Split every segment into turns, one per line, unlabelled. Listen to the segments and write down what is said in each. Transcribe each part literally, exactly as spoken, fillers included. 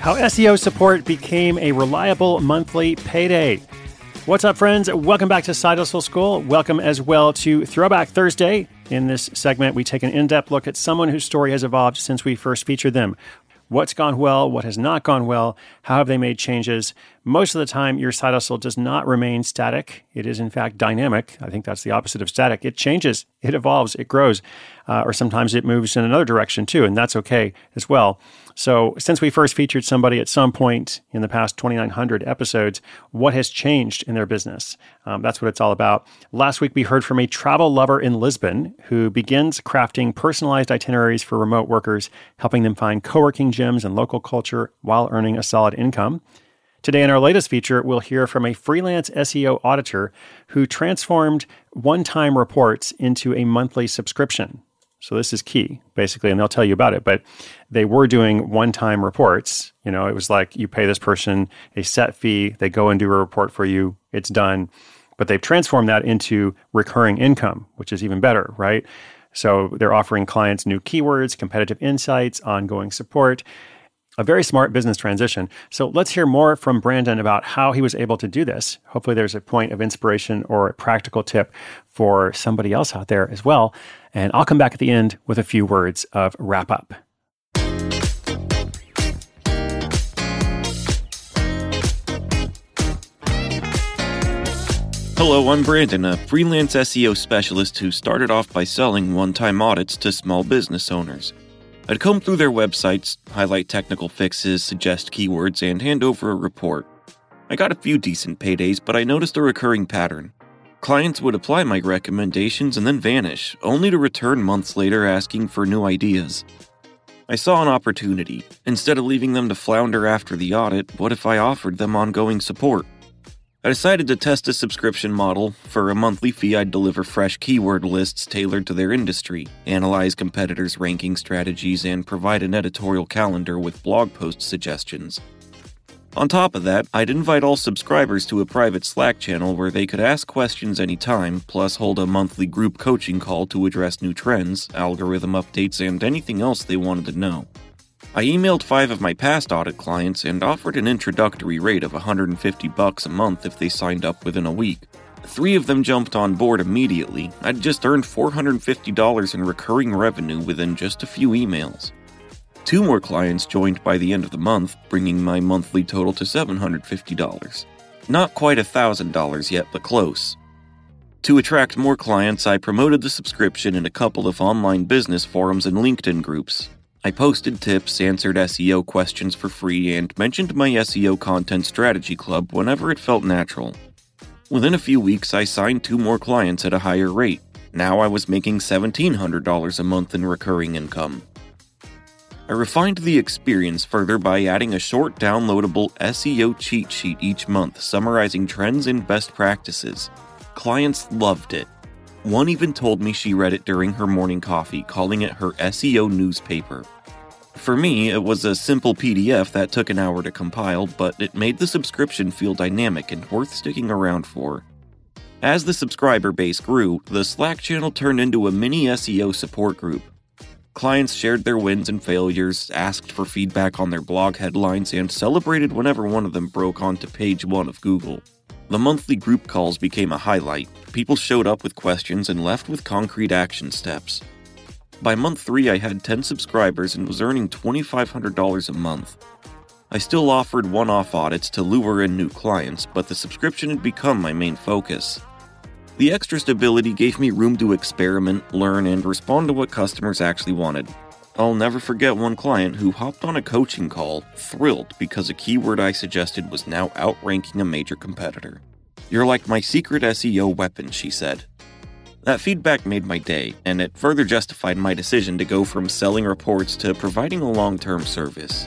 How S E O support became a reliable monthly payday. What's up, friends? Welcome back to Side Hustle School. Welcome as well to Throwback Thursday. In this segment, we take an in-depth look at someone whose story has evolved since we first featured them. What's gone well? What has not gone well? How have they made changes? Most of the time, your side hustle does not remain static. It is, in fact, dynamic. I think that's the opposite of static. It changes, it evolves, it grows, uh, or sometimes it moves in another direction too, and that's okay as well. So since we first featured somebody at some point in the past twenty-nine hundred episodes, what has changed in their business? Um, that's what it's all about. Last week, we heard from a travel lover in Lisbon who begins crafting personalized itineraries for remote workers, helping them find co-working gyms and local culture while earning a solid income. Today, in our latest feature, we'll hear from a freelance S E O auditor who transformed one-time reports into a monthly subscription. So this is key, basically, and they'll tell you about it. But they were doing one-time reports. You know, it was like you pay this person a set fee, they go and do a report for you, it's done. But they've transformed that into recurring income, which is even better, right? So they're offering clients new keywords, competitive insights, ongoing support. A very smart business transition. So let's hear more from Brandon about how he was able to do this. Hopefully there's a point of inspiration or a practical tip for somebody else out there as well. And I'll come back at the end with a few words of wrap up.
Hello, I'm Brandon, a freelance S E O specialist who started off by selling one-time audits to small business owners. I'd comb through their websites, highlight technical fixes, suggest keywords, and hand over a report. I got a few decent paydays, but I noticed a recurring pattern. Clients would apply my recommendations and then vanish, only to return months later asking for new ideas. I saw an opportunity. Instead of leaving them to flounder after the audit, what if I offered them ongoing support? I decided to test a subscription model. For a monthly fee, I'd deliver fresh keyword lists tailored to their industry, analyze competitors' ranking strategies, and provide an editorial calendar with blog post suggestions. On top of that, I'd invite all subscribers to a private Slack channel where they could ask questions anytime, plus hold a monthly group coaching call to address new trends, algorithm updates, and anything else they wanted to know. I emailed five of my past audit clients and offered an introductory rate of one hundred fifty bucks a month if they signed up within a week. Three of them jumped on board immediately. I'd just earned four hundred fifty dollars in recurring revenue within just a few emails. Two more clients joined by the end of the month, bringing my monthly total to seven hundred fifty dollars. Not quite one thousand dollars yet, but close. To attract more clients, I promoted the subscription in a couple of online business forums and LinkedIn groups. I posted tips, answered S E O questions for free, and mentioned my S E O content strategy club whenever it felt natural. Within a few weeks, I signed two more clients at a higher rate. Now I was making seventeen hundred dollars a month in recurring income. I refined the experience further by adding a short downloadable S E O cheat sheet each month summarizing trends and best practices. Clients loved it. One even told me she read it during her morning coffee, calling it her S E O newspaper. For me, it was a simple P D F that took an hour to compile, but it made the subscription feel dynamic and worth sticking around for. As the subscriber base grew, the Slack channel turned into a mini S E O support group. Clients shared their wins and failures, asked for feedback on their blog headlines, and celebrated whenever one of them broke onto page one of Google. The monthly group calls became a highlight. People showed up with questions and left with concrete action steps. By month three, I had ten subscribers and was earning two thousand five hundred dollars a month. I still offered one-off audits to lure in new clients, but the subscription had become my main focus. The extra stability gave me room to experiment, learn, and respond to what customers actually wanted. I'll never forget one client who hopped on a coaching call, thrilled because a keyword I suggested was now outranking a major competitor. "You're like my secret S E O weapon," she said. That feedback made my day, and it further justified my decision to go from selling reports to providing a long-term service.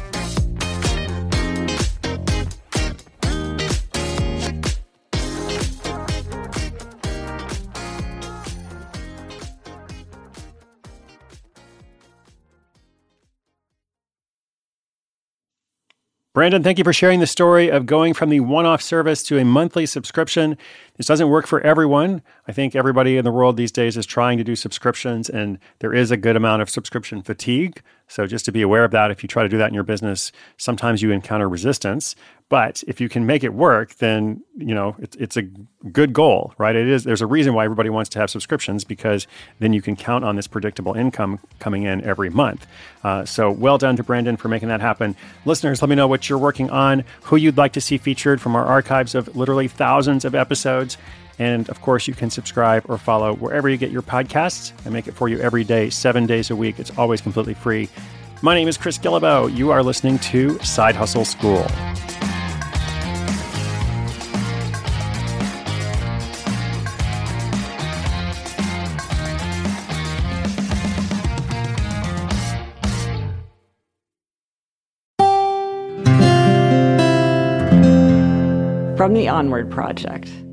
Brandon, thank you for sharing the story of going from the one-off service to a monthly subscription. This doesn't work for everyone. I think everybody in the world these days is trying to do subscriptions, and there is a good amount of subscription fatigue. So just to be aware of that, if you try to do that in your business, sometimes you encounter resistance. But if you can make it work, then, you know, it's, it's a good goal, right? It is. There's a reason why everybody wants to have subscriptions, because then you can count on this predictable income coming in every month. Uh, so well done to Brandon for making that happen. Listeners, let me know what you're working on, who you'd like to see featured from our archives of literally thousands of episodes. And of course, you can subscribe or follow wherever you get your podcasts. I make it for you every day, seven days a week. It's always completely free. My name is Chris Guillebeau. You are listening to Side Hustle School.
From the Onward Project.